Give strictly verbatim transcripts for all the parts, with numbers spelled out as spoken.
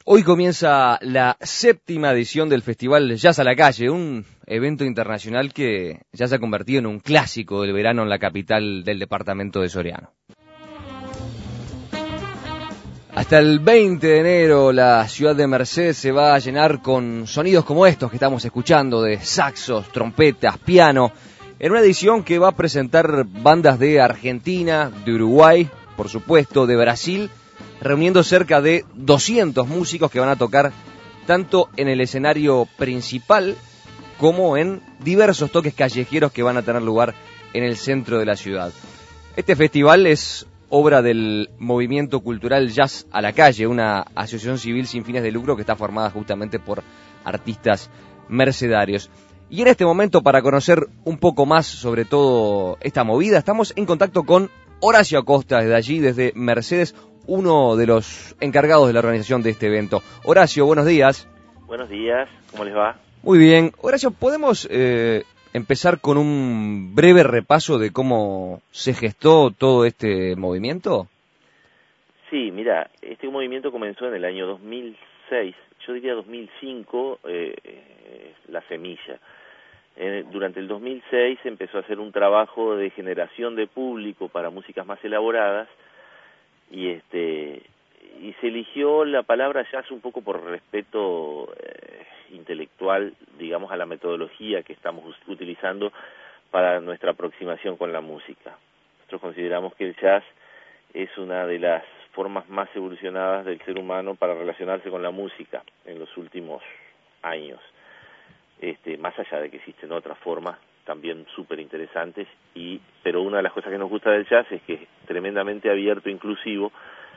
Hoy comienza la séptima edición del Festival Jazz a la Calle, un evento internacional que ya se ha convertido en un clásico del verano en la capital del departamento de Soriano. Hasta el veinte de enero la ciudad de Mercedes se va a llenar con sonidos como estos que estamos escuchando, de saxos, trompetas, piano, en una edición que va a presentar bandas de Argentina, de Uruguay, por supuesto, de Brasil, reuniendo cerca de doscientos músicos que van a tocar tanto en el escenario principal como en diversos toques callejeros que van a tener lugar en el centro de la ciudad. Este festival es obra del Movimiento Cultural Jazz a la Calle, una asociación civil sin fines de lucro que está formada justamente por artistas mercedarios. Y en este momento, para conocer un poco más sobre todo esta movida, estamos en contacto con Horacio Acosta, desde allí, desde Mercedes, uno de los encargados de la organización de este evento. Horacio, buenos días. Buenos días, ¿cómo les va? Muy bien. Horacio, ¿podemos eh, empezar con un breve repaso de cómo se gestó todo este movimiento? Sí, mira, este movimiento comenzó en el año dos mil seis, yo diría dos mil cinco, eh, eh, la semilla. Eh, durante el dos mil seis empezó a hacer un trabajo de generación de público para músicas más elaboradas, y este y se eligió la palabra jazz un poco por respeto eh, intelectual, digamos, a la metodología que estamos utilizando para nuestra aproximación con la música. Nosotros consideramos que el jazz es una de las formas más evolucionadas del ser humano para relacionarse con la música en los últimos años, este, más allá de que existen otras formas también súper interesantes, y pero una de las cosas que nos gusta del jazz es que es tremendamente abierto, inclusivo,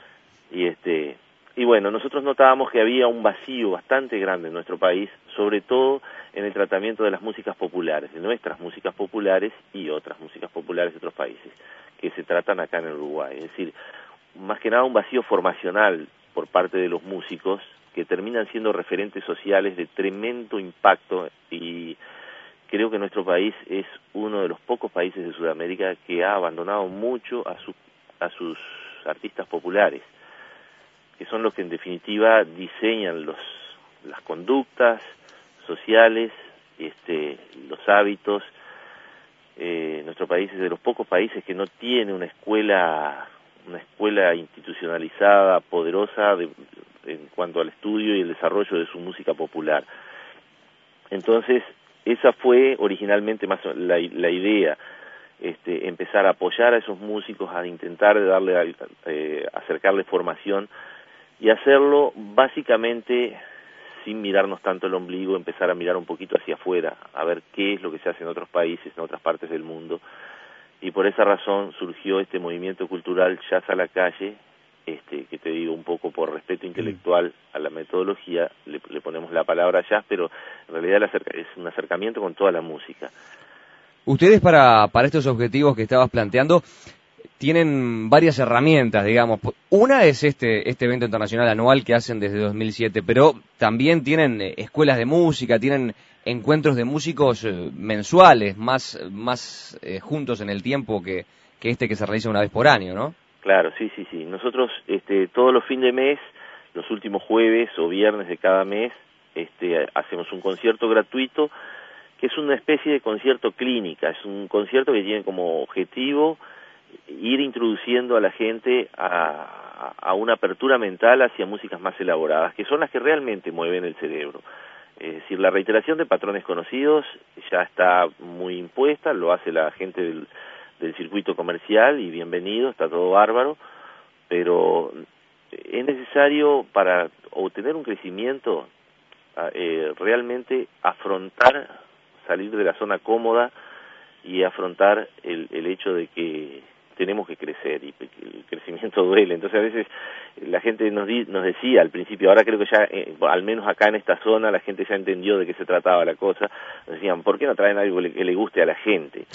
y este y bueno, nosotros notábamos que había un vacío bastante grande en nuestro país, sobre todo en el tratamiento de las músicas populares, de nuestras músicas populares y otras músicas populares de otros países, que se tratan acá en el Uruguay. Es decir, más que nada un vacío formacional por parte de los músicos, que terminan siendo referentes sociales de tremendo impacto, y creo que nuestro país es uno de los pocos países de Sudamérica que ha abandonado mucho a, su, a sus artistas populares, que son los que en definitiva diseñan los, las conductas sociales, este, los hábitos. Eh, nuestro país es de los pocos países que no tiene una escuela, una escuela institucionalizada, poderosa de, en cuanto al estudio y el desarrollo de su música popular. Entonces, esa fue originalmente más la, la idea, este, empezar a apoyar a esos músicos, a intentar darle, eh, acercarle formación, y hacerlo básicamente sin mirarnos tanto el ombligo, empezar a mirar un poquito hacia afuera, a ver qué es lo que se hace en otros países, en otras partes del mundo. Y por esa razón surgió este movimiento cultural Jazz a la Calle, este, que te digo, un poco por respeto intelectual a la metodología, le, le ponemos la palabra jazz, pero en realidad el acerca, es un acercamiento con toda la música. Ustedes para, para estos objetivos que estabas planteando tienen varias herramientas, digamos. Una es este este evento internacional anual que hacen desde dos mil siete, pero también tienen escuelas de música, tienen encuentros de músicos mensuales, más más eh, juntos en el tiempo que, que este que se realiza una vez por año, ¿no? Claro, sí, sí, sí. Nosotros este, todos los fines de mes, los últimos jueves o viernes de cada mes, este, hacemos un concierto gratuito, que es una especie de concierto clínica. Es un concierto que tiene como objetivo ir introduciendo a la gente a, a una apertura mental hacia músicas más elaboradas, que son las que realmente mueven el cerebro. Es decir, la reiteración de patrones conocidos ya está muy impuesta, lo hace la gente del, del circuito comercial, y bienvenido, está todo bárbaro, pero es necesario, para obtener un crecimiento, eh, realmente afrontar, salir de la zona cómoda y afrontar el, el hecho de que tenemos que crecer, y el crecimiento duele. Entonces a veces la gente nos, di, nos decía al principio, ahora creo que ya, eh, al menos acá en esta zona, la gente ya entendió de qué se trataba la cosa. Nos decían, ¿por qué no traen algo que le guste a la gente?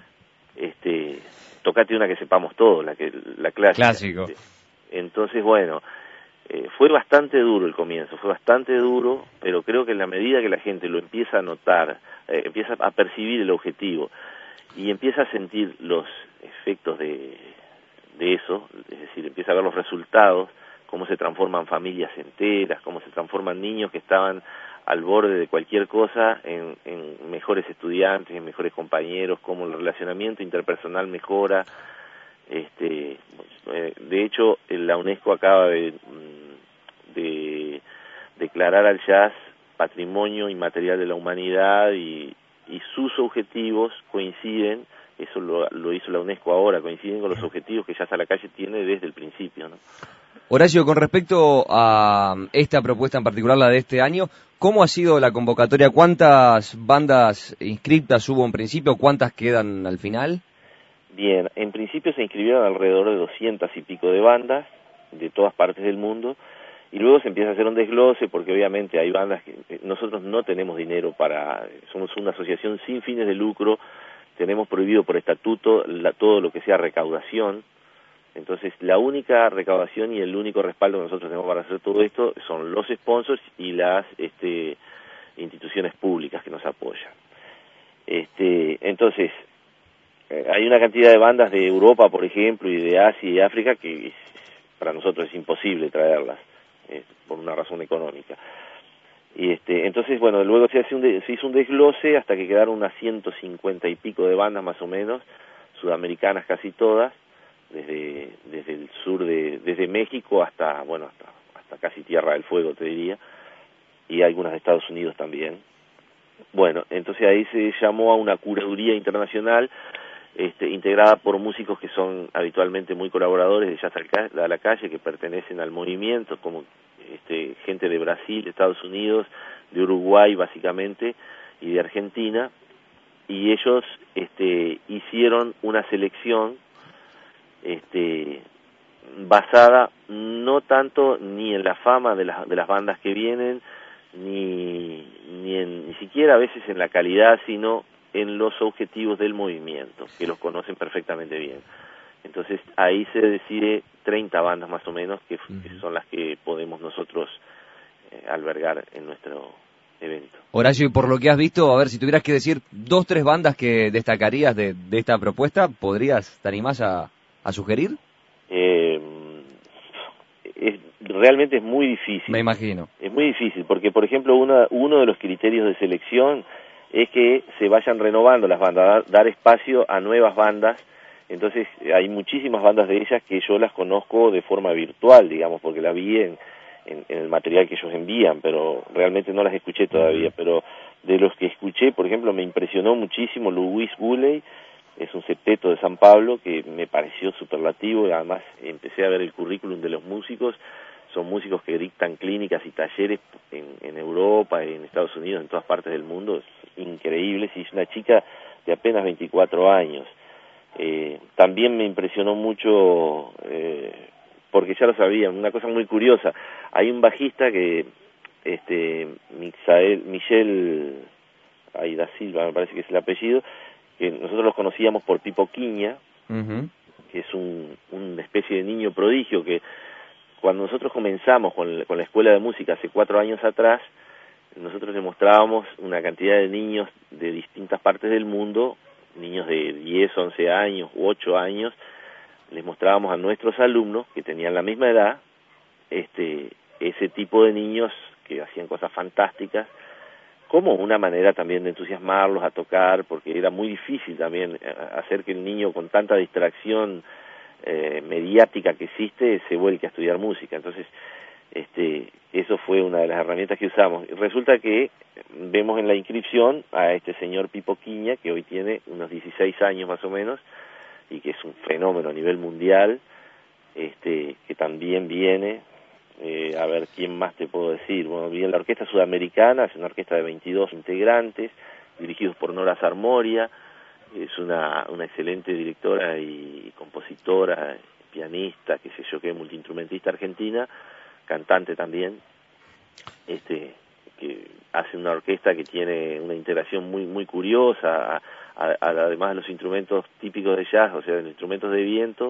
este Tocate una que sepamos todos, la que la clásica. Clásico. Entonces, bueno, eh, fue bastante duro el comienzo, fue bastante duro, pero creo que en la medida que la gente lo empieza a notar, eh, empieza a percibir el objetivo y empieza a sentir los efectos de, de eso, es decir, empieza a ver los resultados cómo se transforman familias enteras, cómo se transforman niños que estaban al borde de cualquier cosa en, en mejores estudiantes, en mejores compañeros, cómo el relacionamiento interpersonal mejora. Este, de hecho, la UNESCO acaba de, de declarar al jazz patrimonio inmaterial de la humanidad y, y sus objetivos coinciden, eso lo, lo hizo la UNESCO ahora, coinciden con los objetivos que Jazz a la Calle tiene desde el principio, ¿no? Horacio, con respecto a esta propuesta en particular, la de este año, ¿cómo ha sido la convocatoria? ¿Cuántas bandas inscritas hubo en principio? ¿Cuántas quedan al final? Bien, en principio se inscribieron alrededor de doscientas y pico de bandas de todas partes del mundo, y luego se empieza a hacer un desglose porque obviamente hay bandas que nosotros no tenemos dinero para, somos una asociación sin fines de lucro, tenemos prohibido por estatuto la, todo lo que sea recaudación. Entonces, la única recaudación y el único respaldo que nosotros tenemos para hacer todo esto son los sponsors y las este, instituciones públicas que nos apoyan. Este, entonces, eh, hay una cantidad de bandas de Europa, por ejemplo, y de Asia y África que es, para nosotros es imposible traerlas, eh, por una razón económica. Y este, entonces, bueno, luego se, hace un de, se hizo un desglose hasta que quedaron unas ciento cincuenta y pico de bandas más o menos, sudamericanas casi todas, desde desde el sur de desde México hasta bueno hasta hasta casi Tierra del Fuego, te diría, y algunas de Estados Unidos también. Bueno, entonces ahí se llamó a una curaduría internacional este, integrada por músicos que son habitualmente muy colaboradores de Jazz a la Calle, que pertenecen al movimiento, como este, gente de Brasil, de Estados Unidos, de Uruguay básicamente, y de Argentina, y ellos este, hicieron una selección Este, basada no tanto ni en la fama de las, de las bandas que vienen, ni, ni, en, ni siquiera a veces en la calidad, sino en los objetivos del movimiento, que los conocen perfectamente bien. Entonces ahí se decide treinta bandas más o menos, que, que son las que podemos nosotros eh, albergar en nuestro evento. Horacio, y por lo que has visto, a ver, si tuvieras que decir dos, tres bandas que destacarías de, de esta propuesta, ¿podrías, te animás a, a sugerir? Eh, es, realmente es muy difícil. Me imagino. Es muy difícil, porque por ejemplo una, uno de los criterios de selección es que se vayan renovando las bandas, dar, dar espacio a nuevas bandas. Entonces hay muchísimas bandas de ellas que yo las conozco de forma virtual, digamos, porque las vi en, en, en el material que ellos envían, pero realmente no las escuché todavía. Uh-huh. Pero de los que escuché, por ejemplo, me impresionó muchísimo Louis Goulet, es un septeto de San Pablo que me pareció superlativo, y además empecé a ver el currículum de los músicos. Son músicos que dictan clínicas y talleres en, en Europa, en Estados Unidos, en todas partes del mundo, increíbles, y es una chica de apenas veinticuatro años. Eh, también me impresionó mucho, eh, porque ya lo sabía, una cosa muy curiosa, hay un bajista que, este, Michael, Michel, ay, da Silva me parece que es el apellido, que nosotros los conocíamos por Pipo Quiña, uh-huh. que es un, una especie de niño prodigio que cuando nosotros comenzamos con, con la escuela de música hace cuatro años atrás, nosotros le mostrábamos una cantidad de niños de distintas partes del mundo, niños de diez, once años u ocho años, les mostrábamos a nuestros alumnos que tenían la misma edad, este, ese tipo de niños que hacían cosas fantásticas, como una manera también de entusiasmarlos a tocar, porque era muy difícil también hacer que el niño con tanta distracción eh, mediática que existe se vuelque a estudiar música. Entonces, este, eso fue una de las herramientas que usamos. Resulta que vemos en la inscripción a este señor Pipo Quiña, que hoy tiene unos dieciséis años más o menos, y que es un fenómeno a nivel mundial, este, que también viene. Eh, a ver, ¿quién más te puedo decir? Bueno, bien, la Orquesta Sudamericana es una orquesta de veintidós integrantes, dirigidos por Nora Sarmoria, es una, una excelente directora y compositora, pianista, qué sé yo qué, multiinstrumentista argentina, cantante también, este, que hace una orquesta que tiene una integración muy muy curiosa, a, a, a, además de los instrumentos típicos de jazz, o sea, de los instrumentos de viento,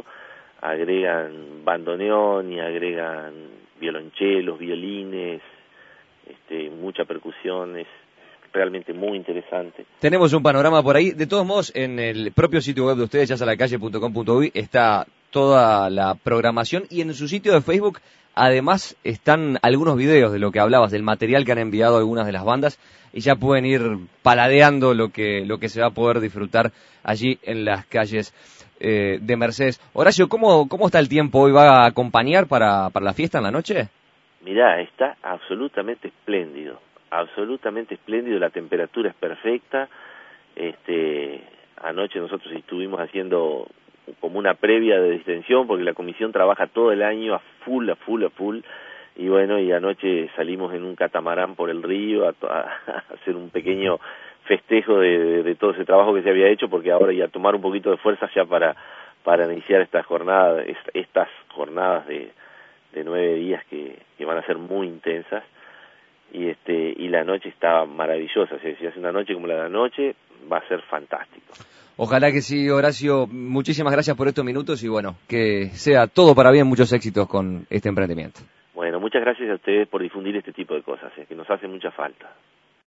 agregan bandoneón y agregan violonchelos, violines, este, mucha percusión, es realmente muy interesante. Tenemos un panorama por ahí. De todos modos, en el propio sitio web de ustedes, jazz a la calle punto com punto uy, está toda la programación, y en su sitio de Facebook además están algunos videos de lo que hablabas, del material que han enviado algunas de las bandas, y ya pueden ir paladeando lo que, lo que se va a poder disfrutar allí en las calles eh, de Mercedes. Horacio, ¿cómo, ¿cómo está el tiempo hoy? ¿Va a acompañar para, para la fiesta en la noche? Mirá, está absolutamente espléndido, absolutamente espléndido, la temperatura es perfecta. Este, anoche nosotros estuvimos haciendo como una previa de distensión, porque la comisión trabaja todo el año a full, a full, a full, y bueno, y anoche salimos en un catamarán por el río a, a hacer un pequeño festejo de, de, de todo ese trabajo que se había hecho, porque ahora ya tomar un poquito de fuerza ya para, para iniciar esta jornada, estas jornadas de de nueve días que, que van a ser muy intensas, y este y la noche está maravillosa. Si, si hace una noche como la de anoche, va a ser fantástico. Ojalá que sí, Horacio. Muchísimas gracias por estos minutos y bueno, que sea todo para bien, muchos éxitos con este emprendimiento. Bueno, muchas gracias a ustedes por difundir este tipo de cosas, es que nos hace mucha falta.